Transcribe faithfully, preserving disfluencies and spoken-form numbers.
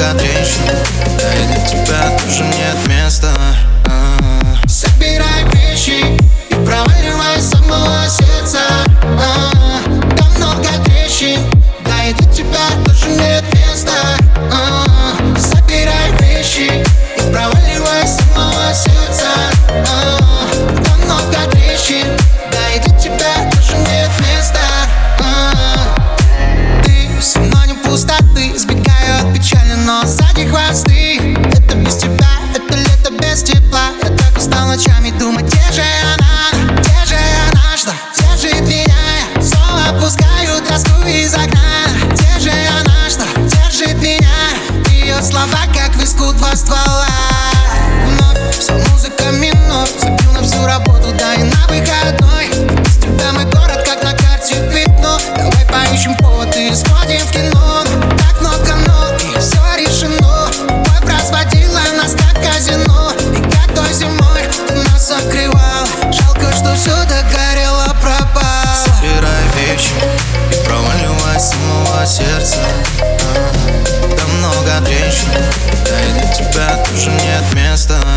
много трещин, да и для тебя тоже нет места. А-а-а. Собирай вещи и проваливай с самого сердца. А-а-а. Там много трещин, да и для тебя тоже нет места. А-а-а. Собирай вещи и проваливай с самого сердца. А-а-а. Там много трещин, да и для тебя тоже нет места. А-а-а. Ты синоним пустоты, избегаю от печали, но сзади хвосты. Это без тебя, это лето без тепла. Я так устал ночами думать, где же она, где же она, что держит меня. Я снова пускаю тоску из окна. Где же она, что держит меня. Ее слова, как в виску два ствола. Вновь вся музыка минор, забью на всю работу, да и на выходной. Без тебя мой город, как на карте видно. Давай поищем повод и сходим в кино. Так много ног, и все решено. Любовь разводила нас, как казино. И как той зимой ты нас согревал. Жалко, что все догорело, пропало. Собирай вещи и проваливай с самого сердца. А-а-а. Там много трещин, да и для тебя тоже нет места.